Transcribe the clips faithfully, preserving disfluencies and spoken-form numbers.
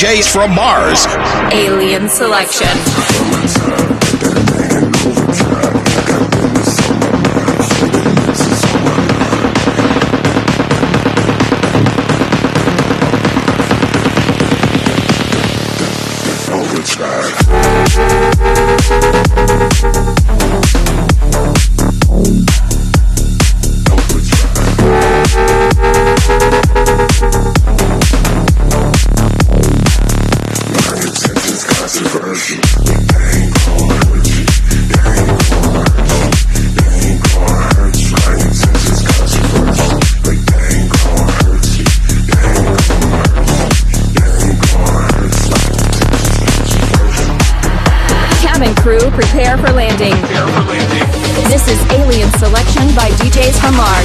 Js from Mars. Alien Selection. Prepare for landing. Prepare for landing. This is Alien Selection by D Js from Mars.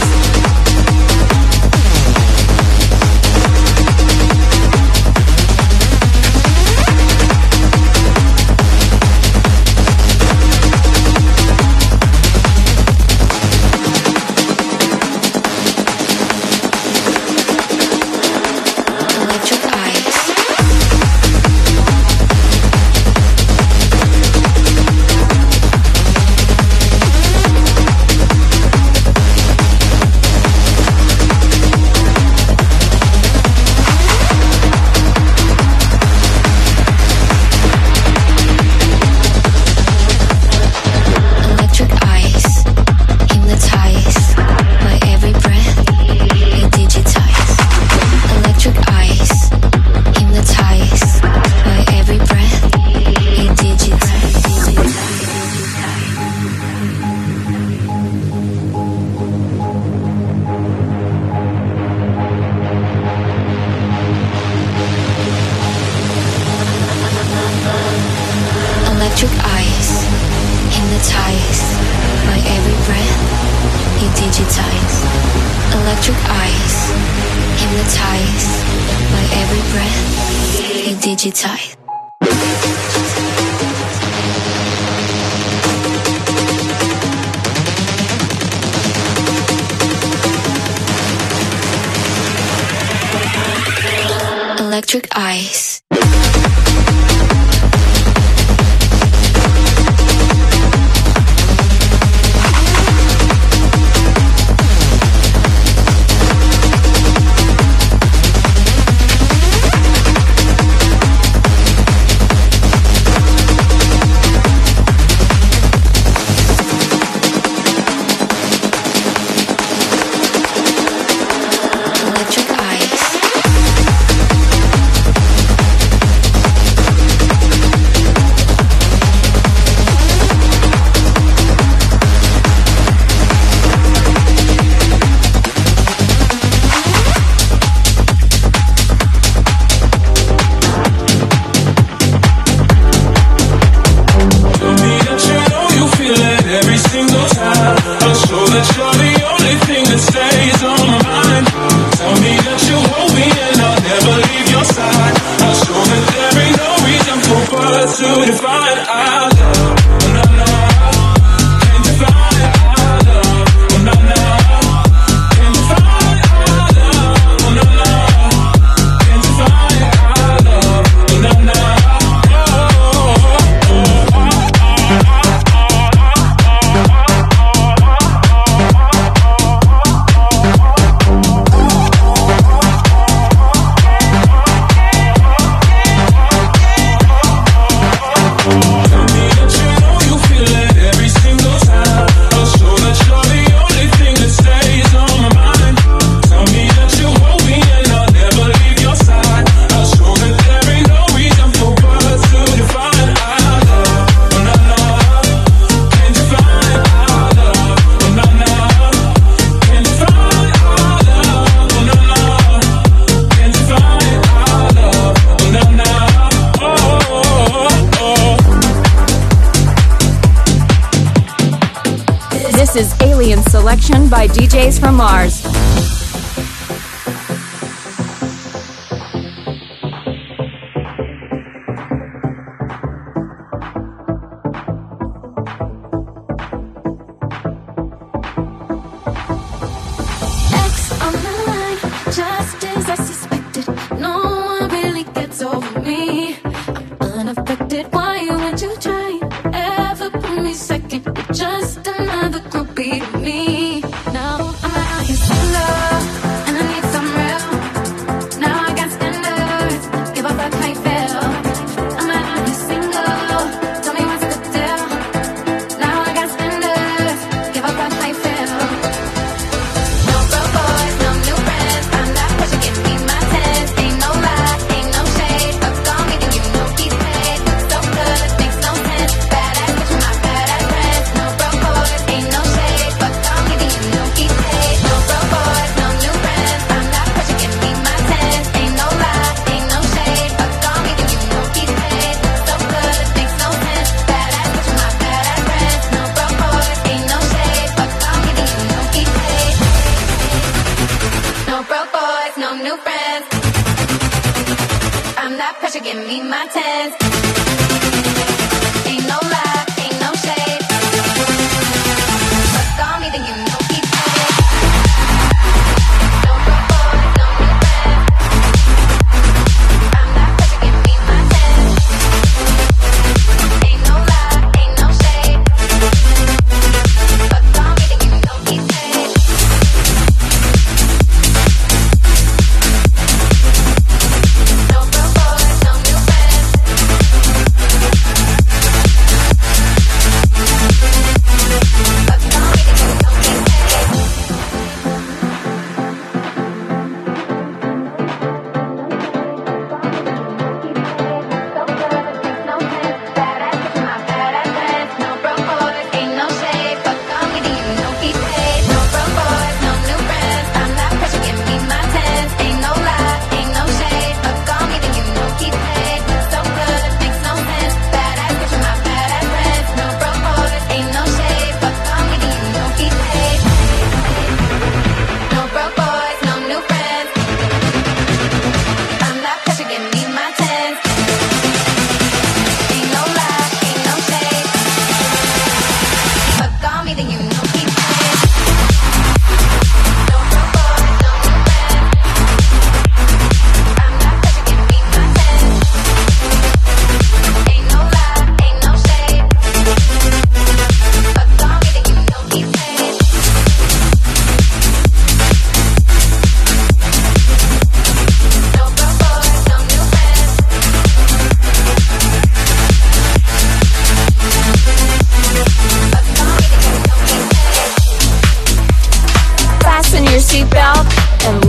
Electric Eyes. This is Alien Selection by D Js from Mars. X on the line, just as I suspected. No one really gets over me.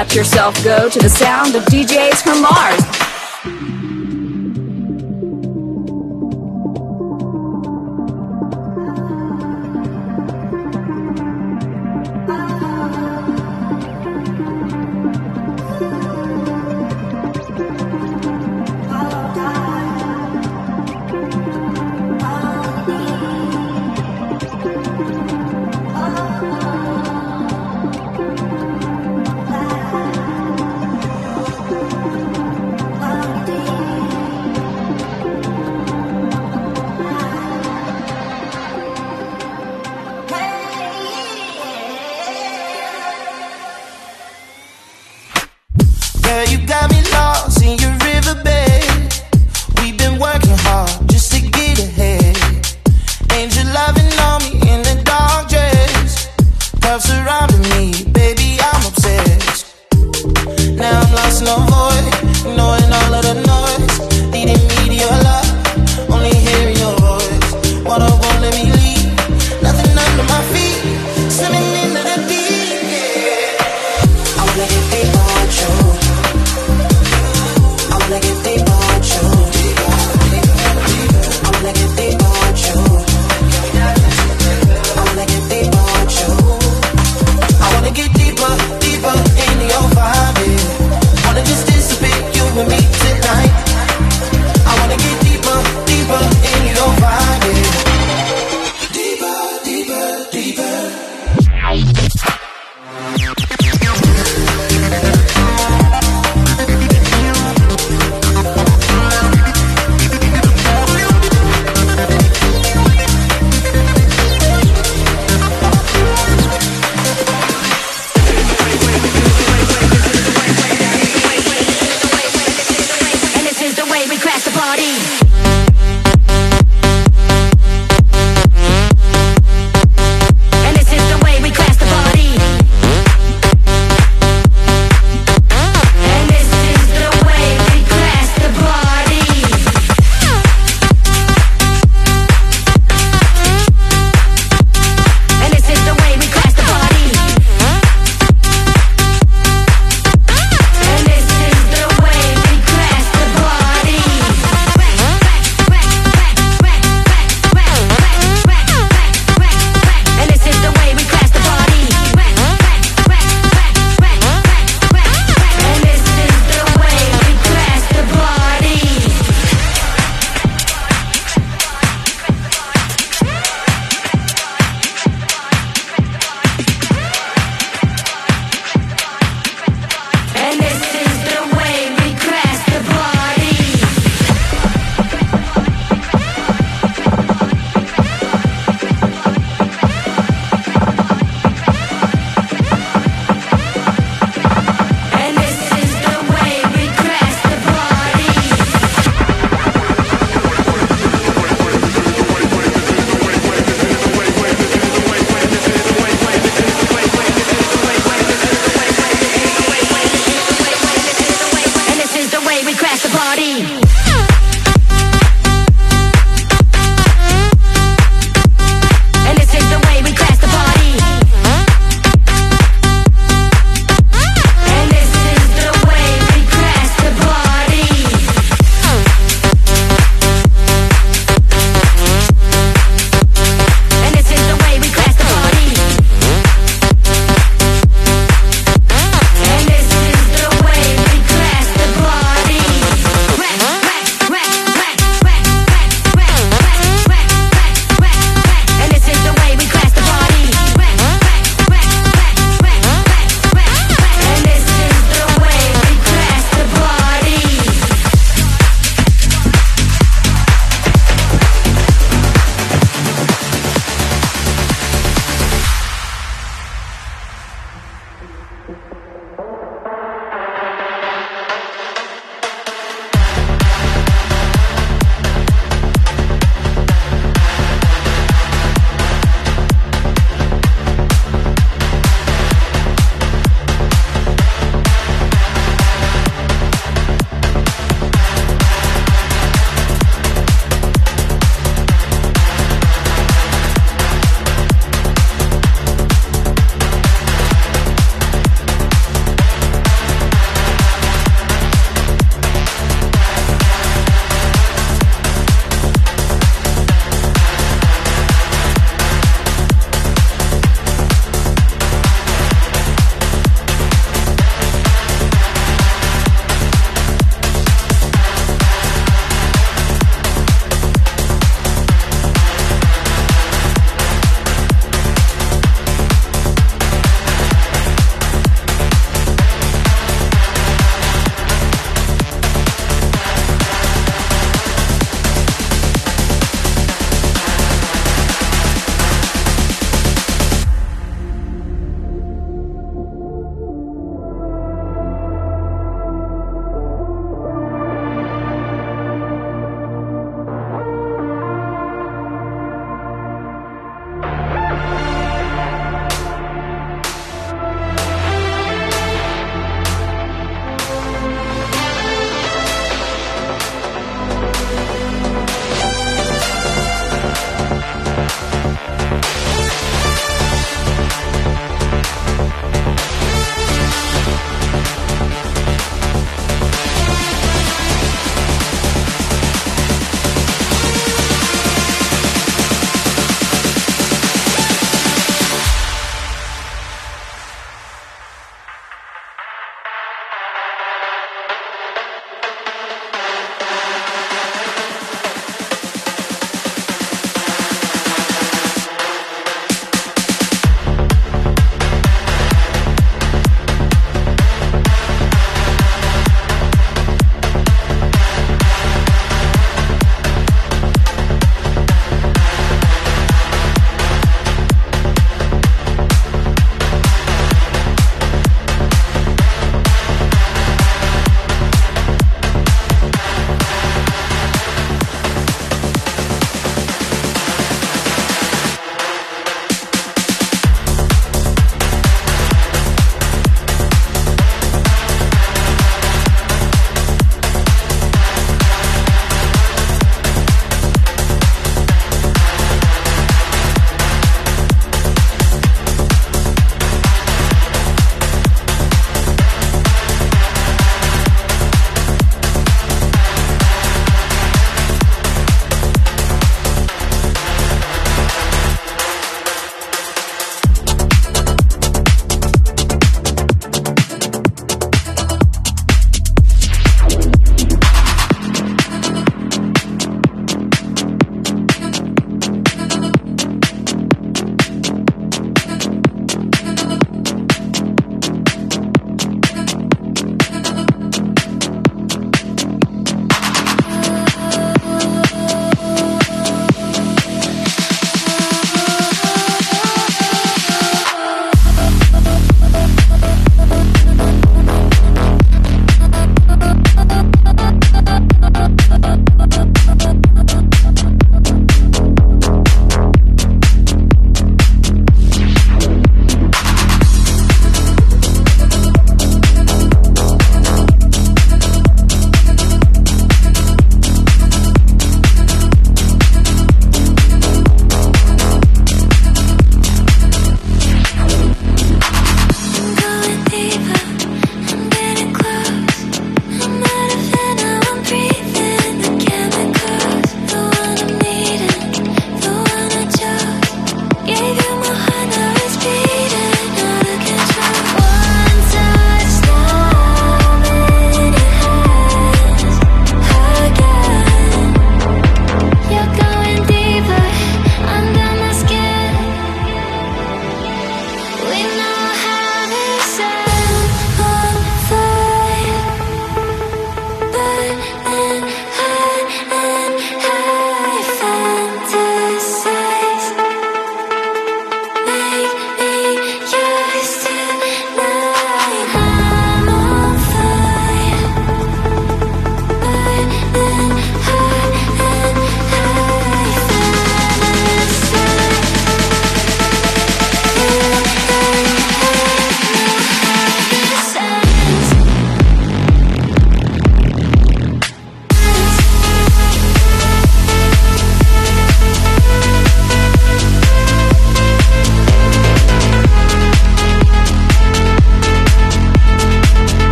let yourself go to the sound of D Js from Mars.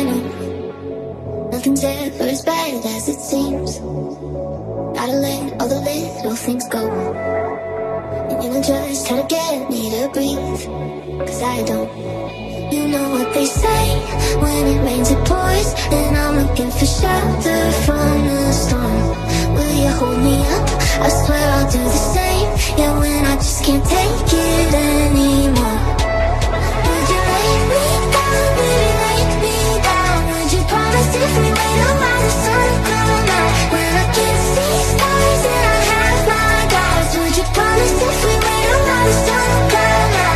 know nothing's ever as bad as it seems. Gotta let all the little things go. And I just try to get me to breathe, cause I don't. You know what they say, when it rains it pours, and I'm looking for shelter from the storm. Will you hold me up? I swear I'll do the same. Yeah, when I just can't take it anymore. Would you lay me down, baby, lay me down? Would you promise if we wait a while the sun will come out? When I can't see stars and I have my doubts, would you promise if we wait a while the sun will come out?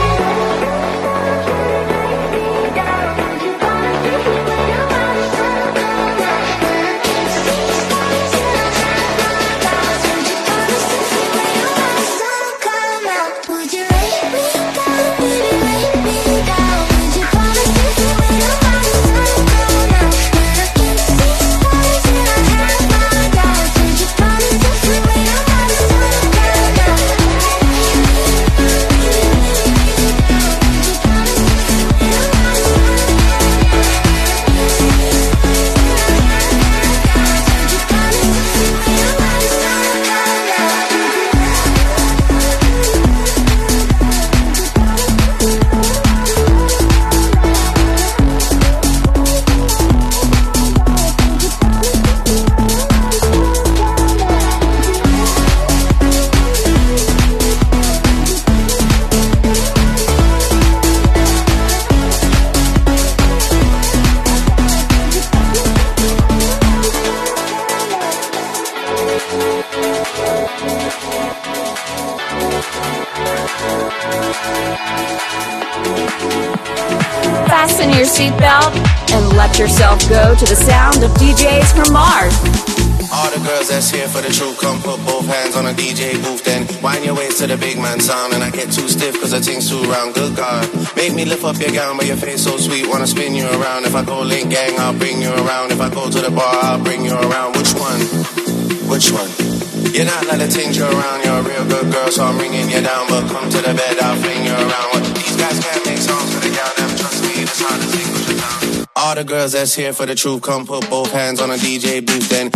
Fasten your seatbelt and let yourself go to the sound of D Js from Mars. All the girls that's here for the truth, come put both hands on a D J booth, then wind your waist to the big man sound. And I get too stiff cause the thing's too round, good God. Make me lift up your gown, but your face so sweet, wanna spin you around. If I go link gang, I'll bring you around. If I go to the bar, I'll bring you around. Which one? Which one? You're not like the things you're around, you're a real good girl, so I'm bringing you down. But come to the bed, I'll fling you around. These guys can't make songs for the gal, them trust me, it's hard to distinguish the town. All the girls that's here for the truth, come put both hands on a D J booth, then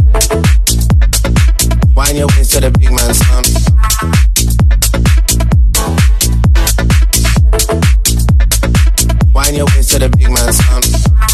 wind your waist to the big man sound. Wind your waist to the big man sound.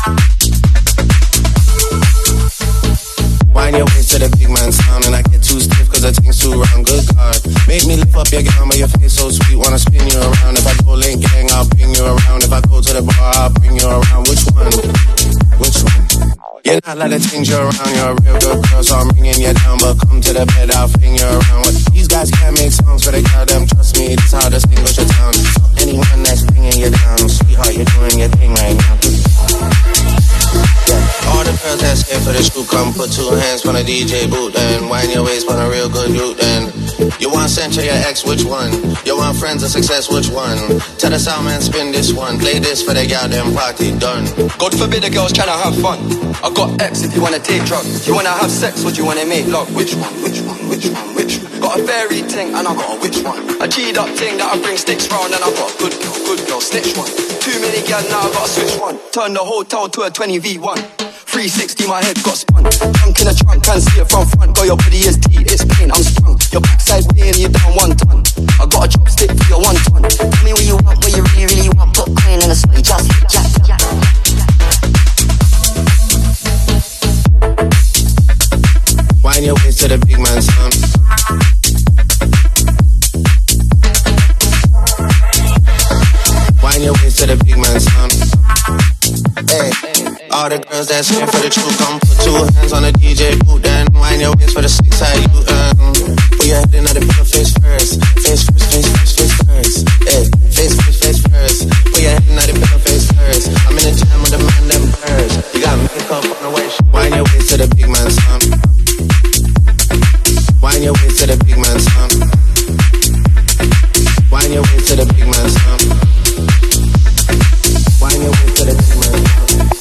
Wind your waist to the big man sound. And I get too stiff cause the thing's too round, good God. Make me lift up your gown, but your face so sweet, wanna spin you around. If I go link gang, I'll bring you around. If I go to the bar, I'll bring you around. Which one? Which one? You're not like the things you're around, you're a real good girl, so I'm bringing you down. But come to the bed, I'll fling you around. What? These guys can't make songs for the girl, them trust me, this how to distinguish your town. Anyone that's bringing you down, sweetheart, you're doing your thing right now. Yeah. All the girls that's here for the shoot, come put two hands on a D J boot, then wind your waist on a real good route, then you want Central, your ex, which one? You want friends of success, which one? Tell the sound man, spin this one. Play this for the goddamn party done. God forbid a girl's tryna have fun. I got X if you wanna take drugs. You wanna have sex, or do you wanna make love? Which one, which one, which one, which one? Got a fairy ting and I got a which one? A G'd up ting that I bring sticks round, and I got a good girl, good girl, snitch one. Too many gal, now I gotta switch one. Turn the hotel to a twenty V one. three sixty, my head got spun. Trunk in a trunk, can't see it from front. Girl, your body is T, it's pain, I'm sprung. Your backside way and you down one ton. I got a chopstick for your one ton. Tell me what you want, what you really, really want. Put coin in a split, just jack, jack. Wind your waist to the big man sound. Wind your waist to the big man sound. Hey, all the girls that's here for the truth, come put two hands on the D J boot, then wind your waist for the six side you um. Put your head in the pillow face first, face first, face first, face first. Hey, face first, face first. Put your head in the pillow face first. I'm in the jam with the man them birds. You got makeup on the waist. Wind your waist to the big man sound. Wind your waist to the big man sound. Wind your waist to the big man sound. Wind your waist to the big man sound.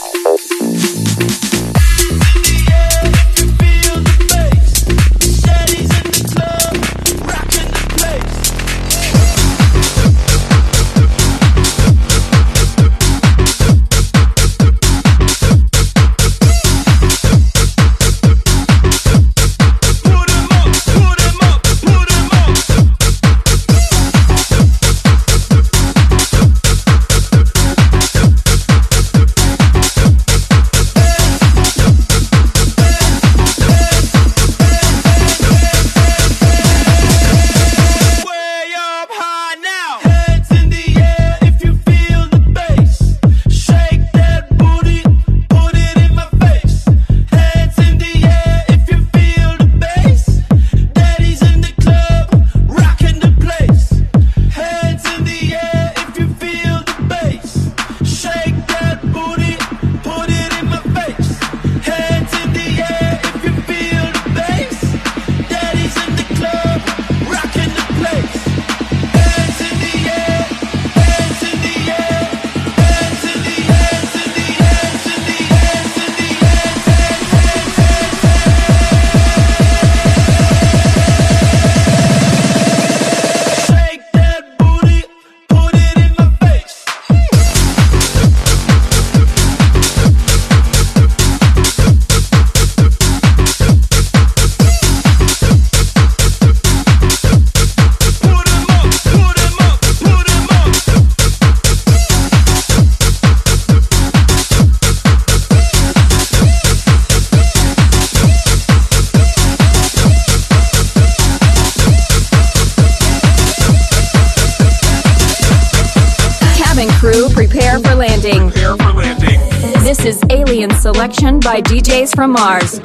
This is Alien Selection by D Js from Mars.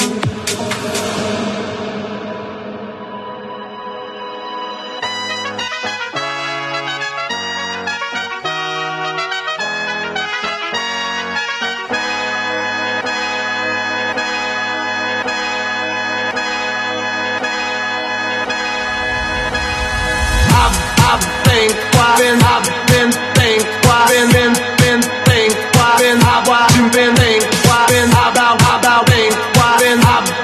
Been, been, think, why, been, how about, how about, think, why, been, how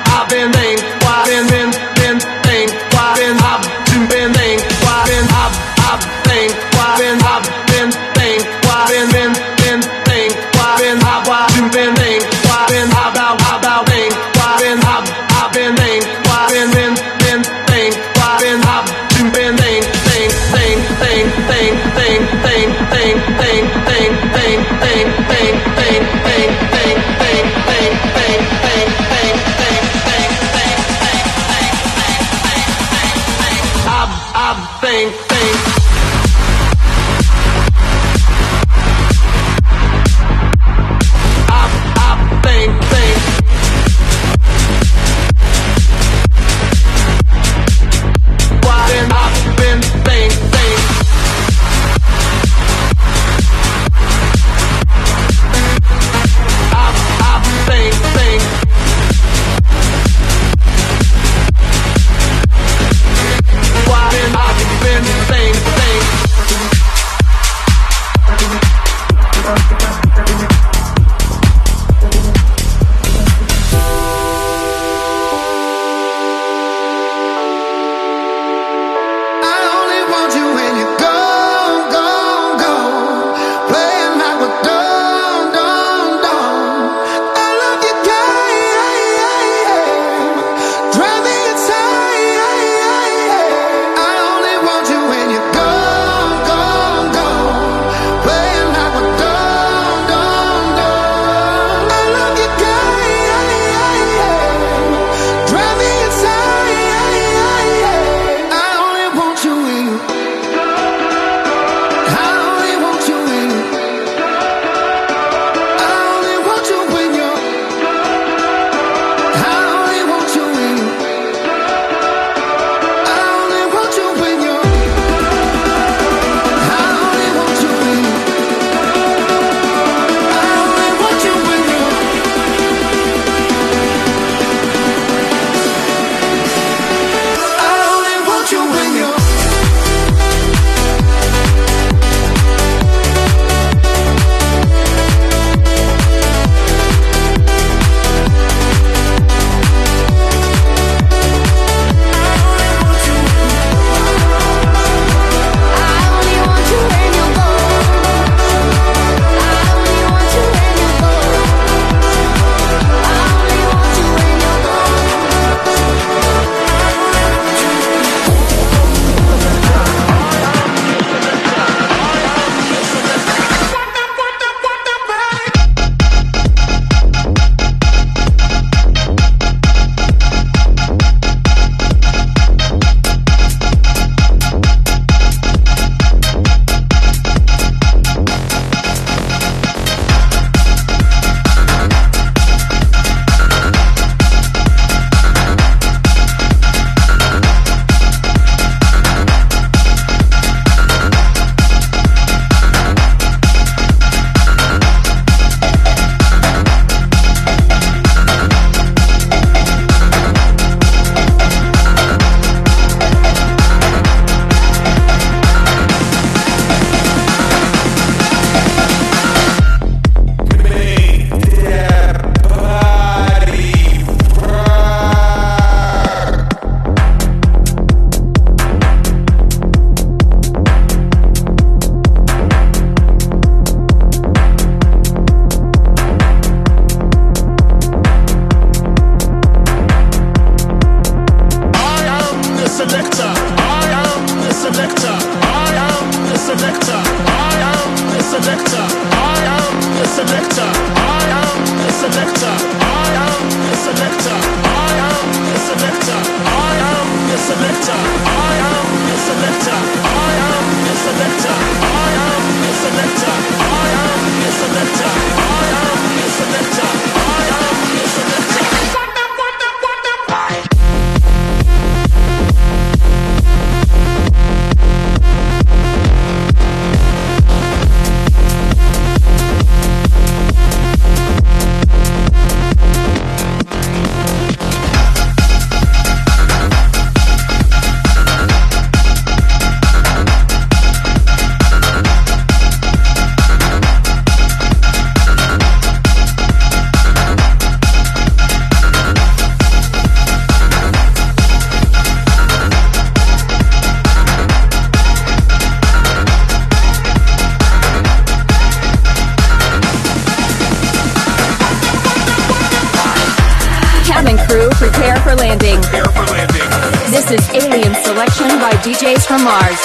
Prepare for landing. Prepare for landing. This is Alien Selection by D Js from Mars.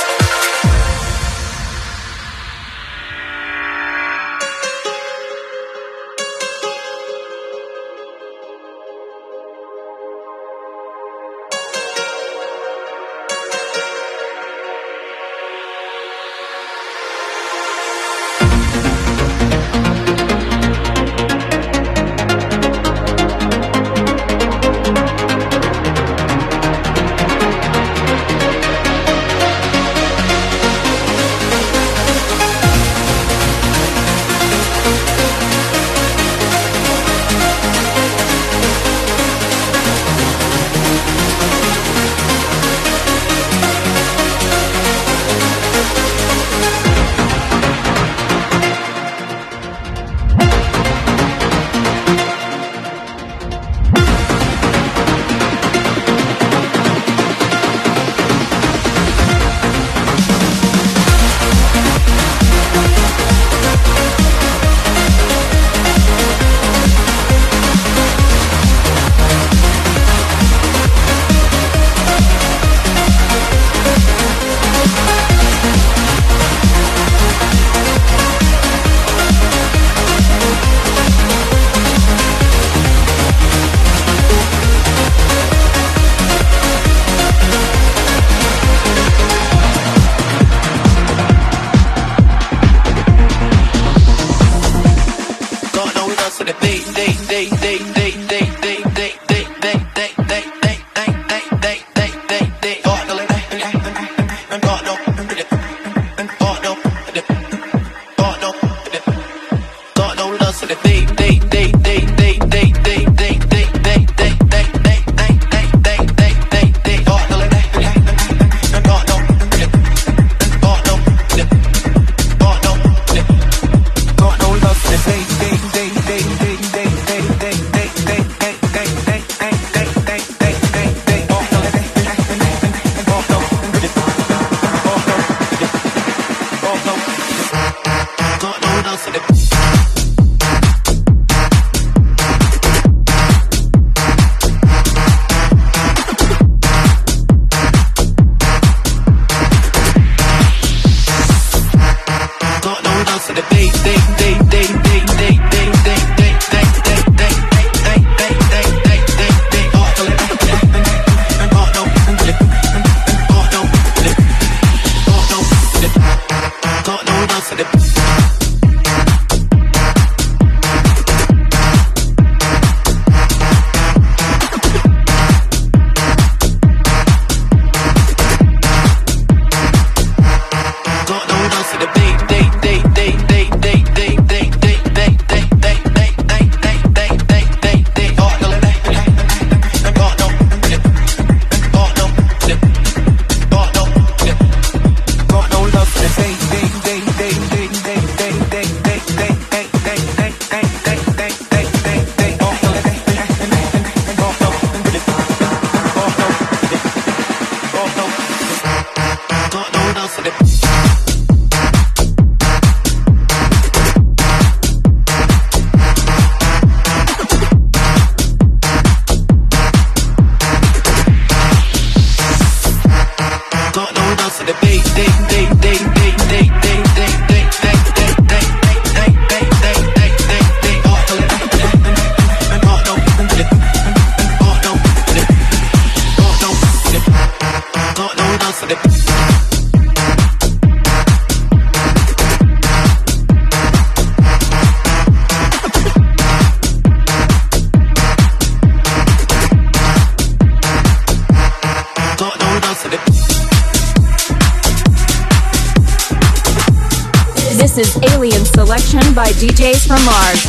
This is Alien Selection by D Js from Mars.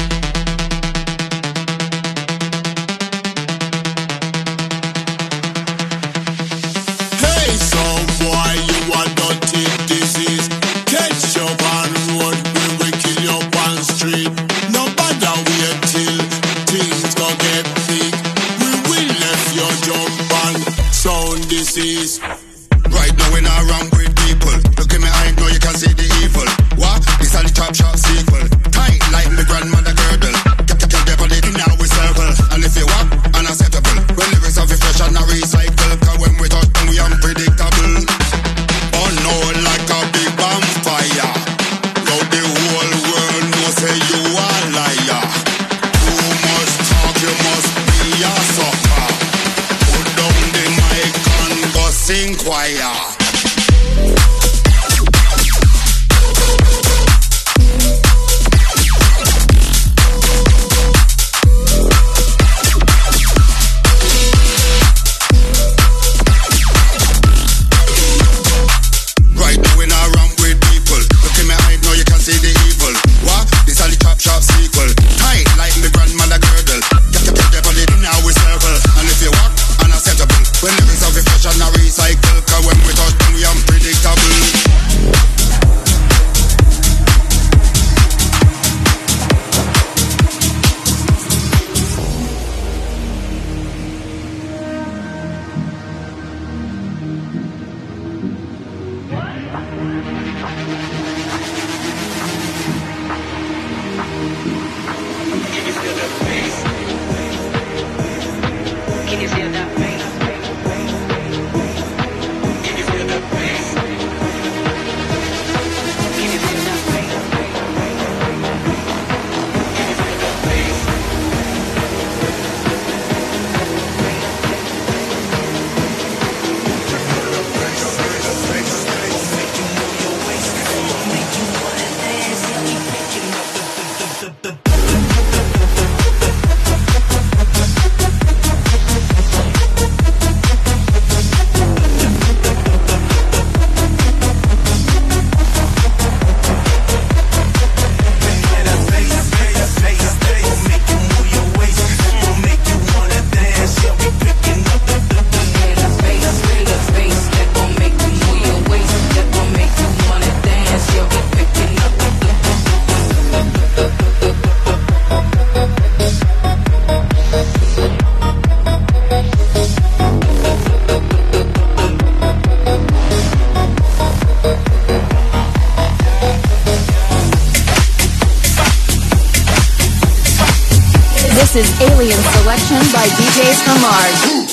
Hey, some boy, you are dirty disease. Catch your on road, we will kill you on street. No bother wait till things go get big. We will let you jump on sound disease. Right now we not wrong with people. Look at me, I know you can see the evil. What? This are the top shop sequel. Tight like me grand is Alien Selection by D Js from Mars.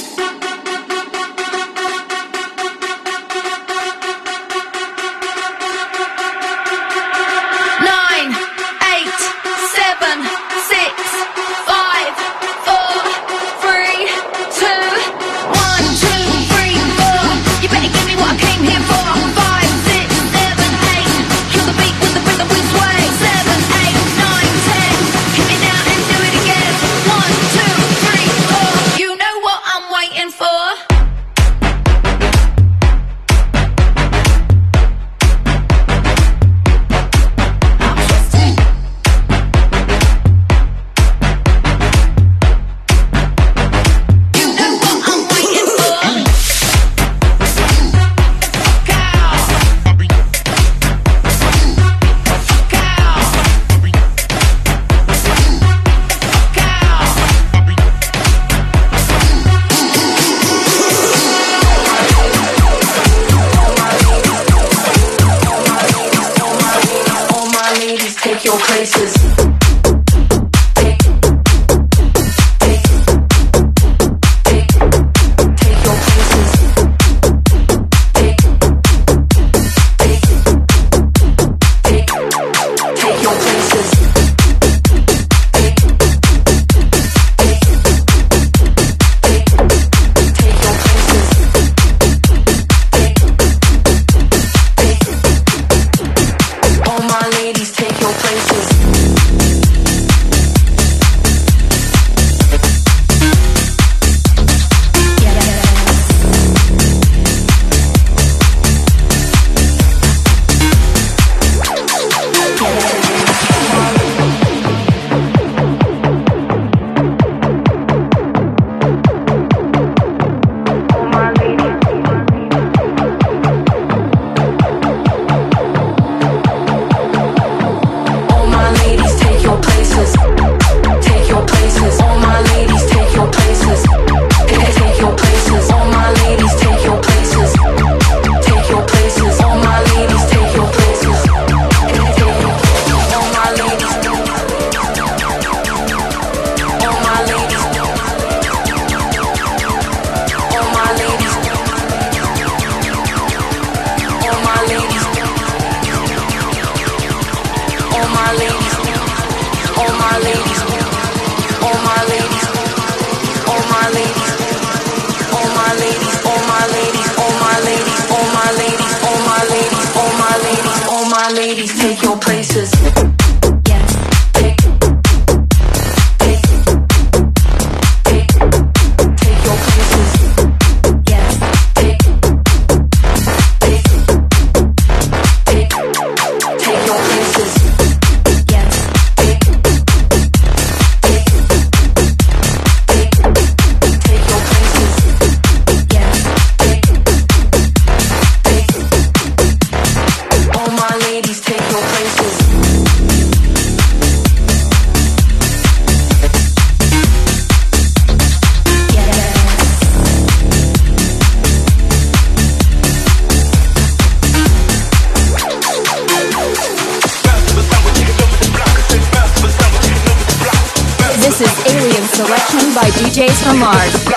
By D Js from Mars.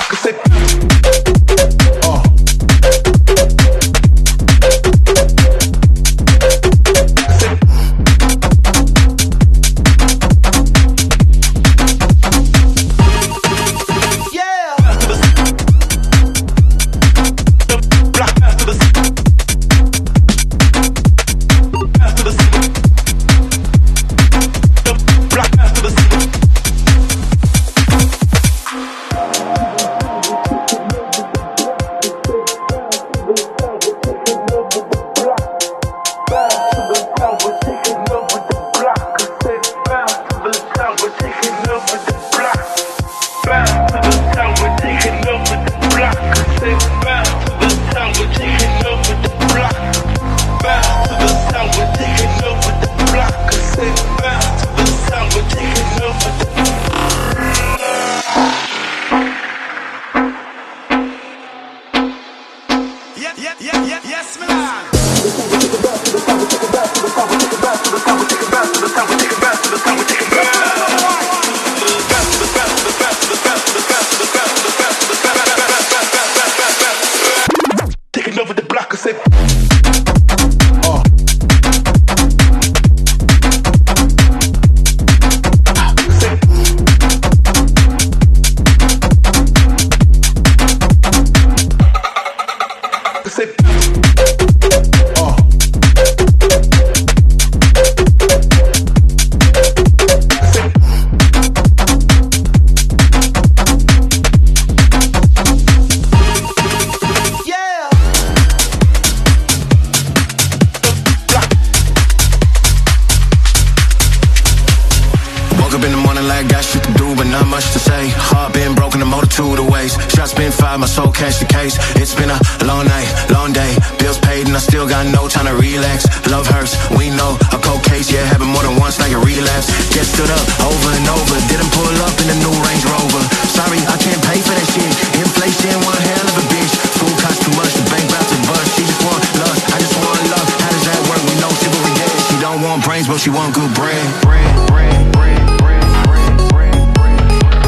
but not much to say. Heart been broken a multitude of ways. Shots been fired, my soul catch the case. It's been a long night, long day. Bills paid and I still got no time to relax. Love hurts, we know. A cold case, yeah, happened more than once like a relapse. Get stood up over and over. Didn't pull up in a new Range Rover. Sorry, I can't pay for that shit. Inflation, one hell of a bitch. Food costs too much, the bank about to bust. She just want love, I just want love. How does that work? We know chivalry dead. She don't want brains, but she want good bread. Bread, bread, bread, bread, bread, bread, bread.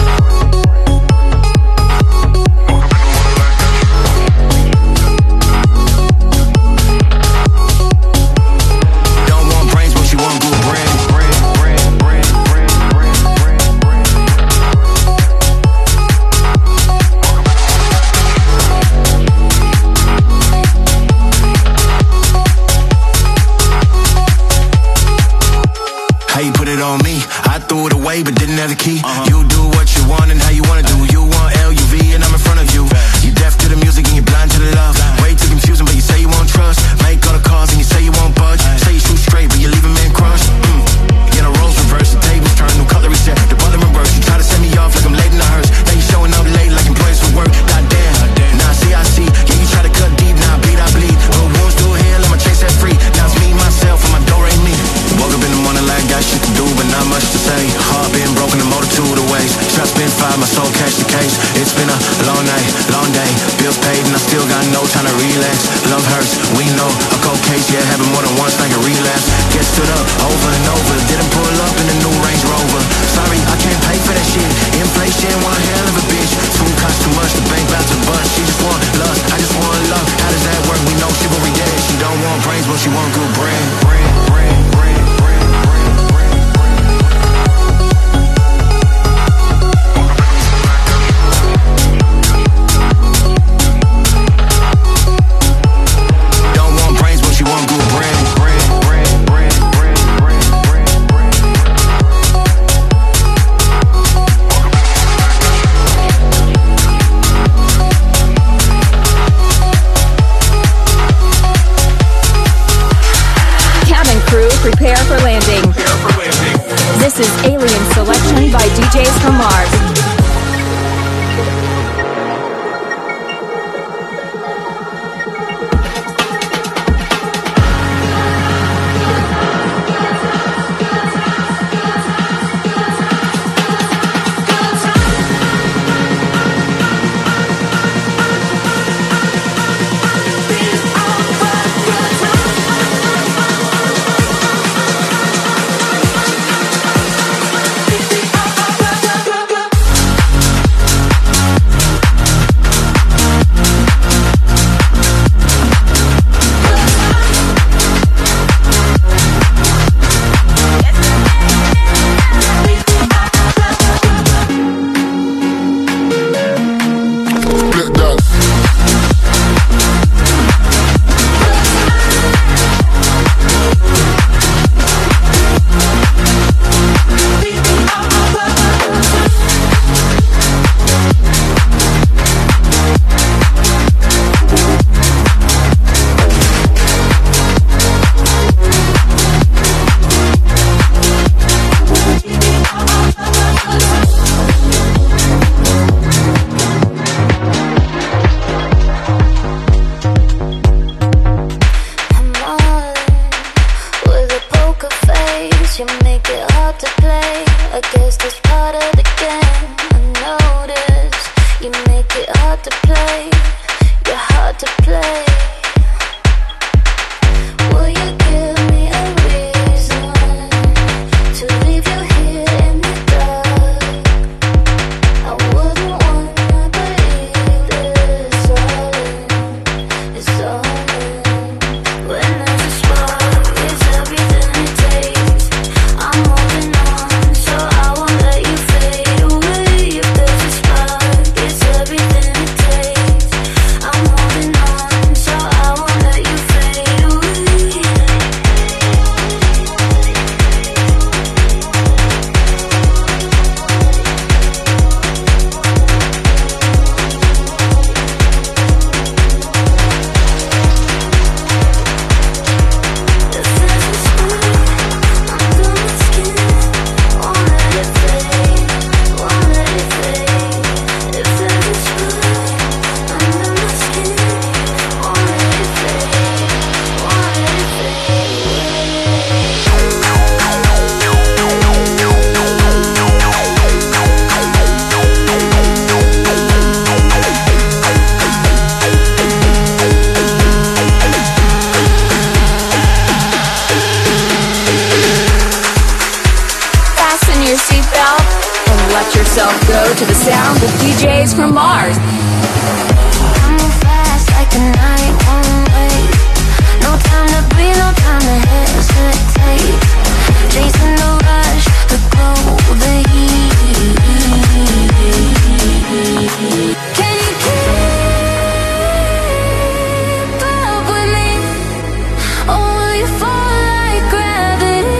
Don't want brains, but she want good bread. Bread, bread, bread, bread, bread, bread, bread. How you put it on me? I threw it away but didn't have the key. Uh-huh. You do what you want and how you wanna do. You want L U V and I'm in front of you. You deaf to the music and you blind to the love. Way too confusing but you say you won't trust. Make all the calls and you say you won't budge. Say you shoot straight but you leave a man crushed. Mm. Get a roles reversed, the tables turn, new cutlery set. The brother reverse, you try to send me off like I'm late in the hearse. Now you showing up late like employees for work. Goddamn, now see I see. Yeah, you try to cut deep, now I bleed, I bleed. But wounds still heal, I'ma chase that free. Now it's me, myself, and my door ain't me. Woke up in the morning like got shit to do, but not much to say. Heart been broken a multitude of ways. Shots been fired, my soul catch the case. It's been a long night, long day. Bills paid and I still got no time to relax. Love hurts, we know. A cold case, yeah, happened more than once like a relapse. Get stood up over and over. Didn't pull up in a new Range Rover. Sorry, I can't pay for that shit. Inflation, one hell of a bitch. Food costs too much, the bank about to bust. She just want love, I just want love. How does that work? We know chivalry dead. She don't want brains, but she want good bread. Bread, bread, bread, bread, bread, bread, bread. Don't want brains, but she want good bread. Bread, bread, bread, bread, bread, bread, bread. Cabin crew, prepare for landing. This is Alien Selection by D Js from Mars. So to the sound of D Js from Mars. I move fast like the night won't wait. No time to breathe, no time to hesitate. Chasing the rush, the glow, the heat. Can you keep up with me? Or will you fall like gravity?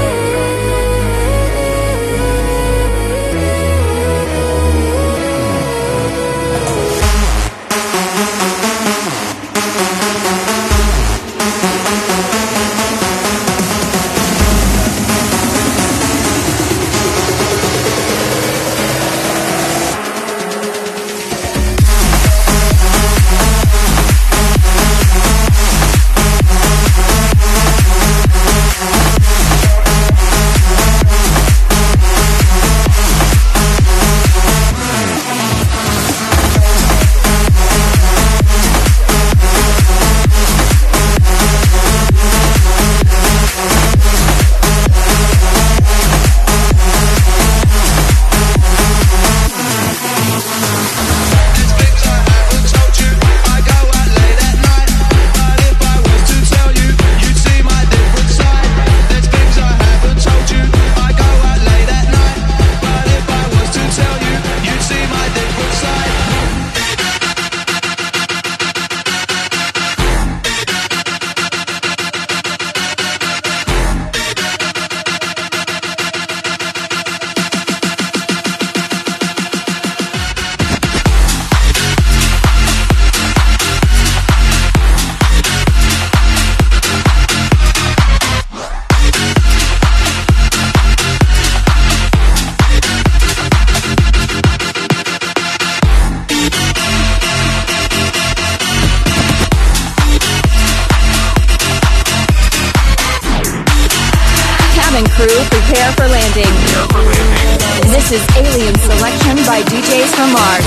Crew, prepare for landing. This is Alien Selection by D Js from Mars.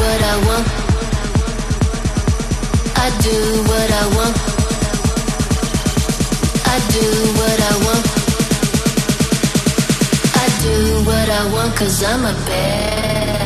I do what I want. I do what I want. I do what I want, 'cause I'm a bad.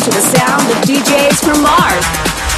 to the sound of D Js from Mars.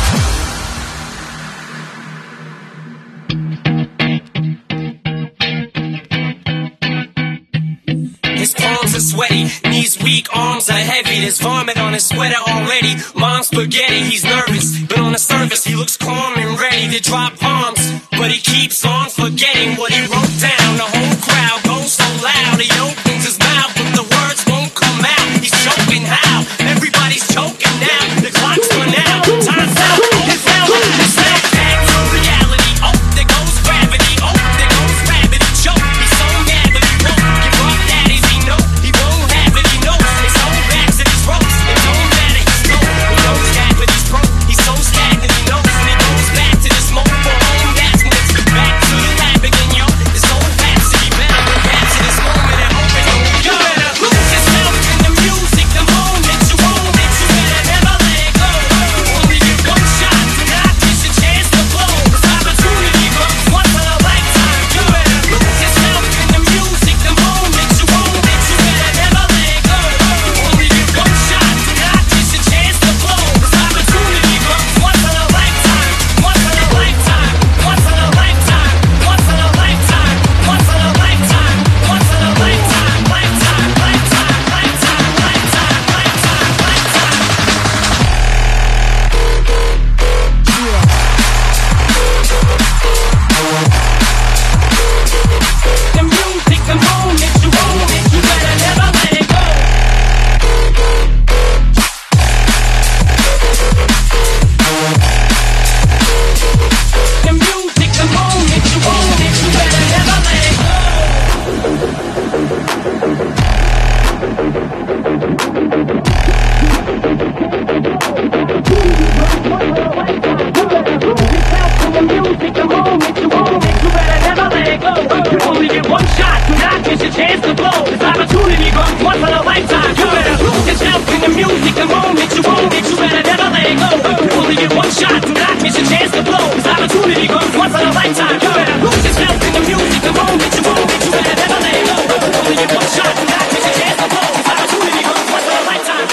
His palms are sweaty, knees weak, arms are heavy. There's vomit on his sweater already. Mom's spaghetti, he's nervous, but on the surface he looks calm and ready to drop bombs. But he keeps on forgetting what he wrote down. The whole crowd goes so loud, he opens his mouth, but the words won't come out. He's choking how? Everybody's choking now. The clock's run out, time's out. It's out, it's back, back to reality. Oh, there goes gravity. Oh, there goes gravity. Choke. He's so mad, but he won't give up. Daddies, he know he won't have it. He knows his whole back to his ropes. It don't matter. He's broke. He knows that, but he's broke. He's so stagnant. He knows when he goes back to this moment for home. That's when it's back to the lab again, yo. This whole back to be better. Back to this moment and hope it don't. You better lose yourself in the music. The moment you own it, you better never let it go. Only get one shot, do not miss a chance to blow. This opportunity comes once in a lifetime. You better lose yourself in the music. The moment you own it, you better never let it go. Only get one shot, do not miss a chance to blow. This opportunity comes once in a lifetime. Once in a lifetime. Once in a lifetime. Once in a lifetime. Once in a lifetime. Once in a lifetime. Lifetime. Lifetime. Lifetime. Lifetime. Lifetime. Lifetime. The music, the moment you own it, you better never let it go. The music, the moment you own it, you better never let it go. The music, the moment you own it, you better never let it go. You only get one shot, do not miss your chance to blow. This opportunity comes once in a lifetime. You better lose yourself in the music, the moment you own it, you better never let it go. You only get one shot, do not miss your chance to blow. This opportunity comes once in a lifetime. You better lose yourself in the music, the moment you own it, you better never let it go. You only get one shot, do not miss your chance to blow. This opportunity comes once in a lifetime.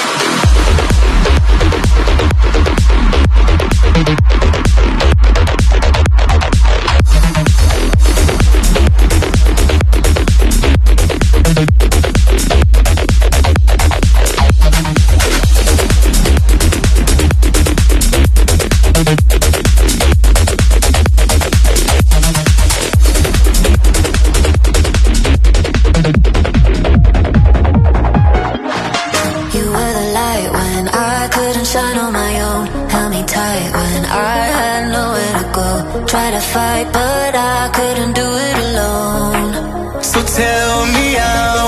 You were the light when I couldn't shine on my own. Held me tight when I had nowhere to go. Tried to fight, but I couldn't do it alone. So tell me how